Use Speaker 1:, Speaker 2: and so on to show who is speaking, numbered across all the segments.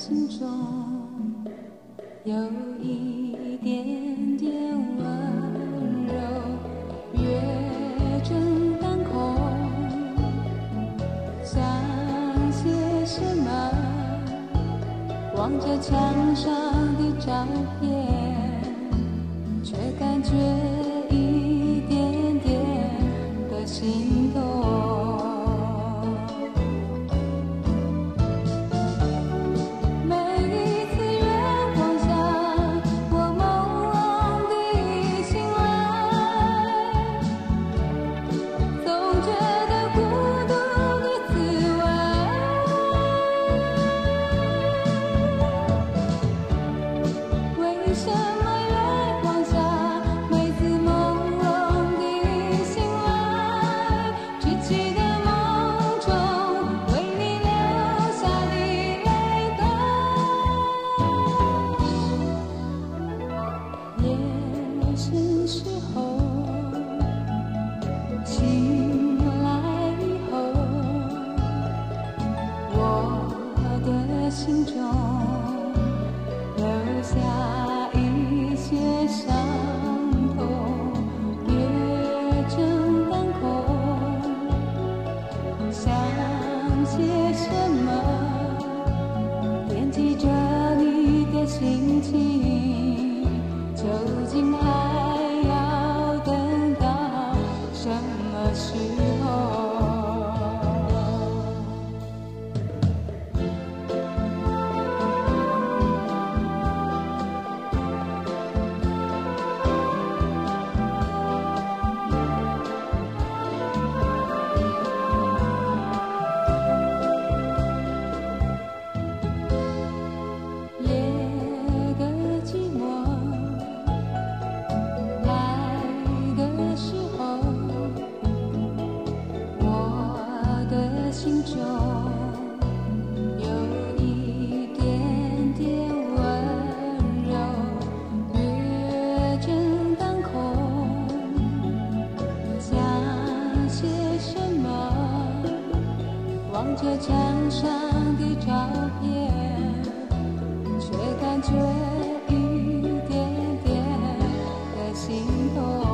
Speaker 1: 心中有一点点温柔，月正当空，想些什么？望着墙上的照片，却感觉一点点的心动。心中留下一些伤痛，月正当空，想些什么？惦记着你的心情，究竟还要等到什么时候？心中有一点点温柔，月正当空，想些什么？望着墙上的照片，却感觉一点点的心动。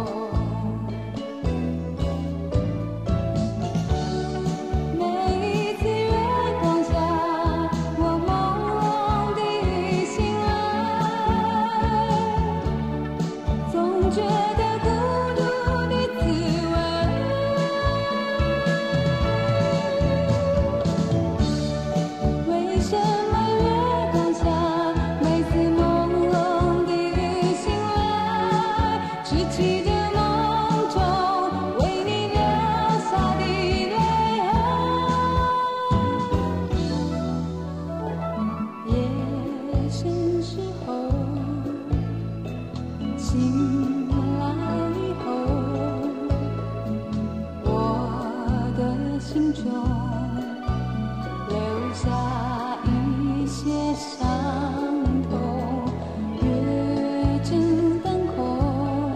Speaker 1: 醒来以后，我的心中留下一些伤痛，月正当空，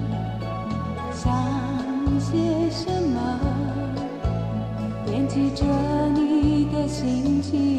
Speaker 1: 想些什么？惦记着你的心情。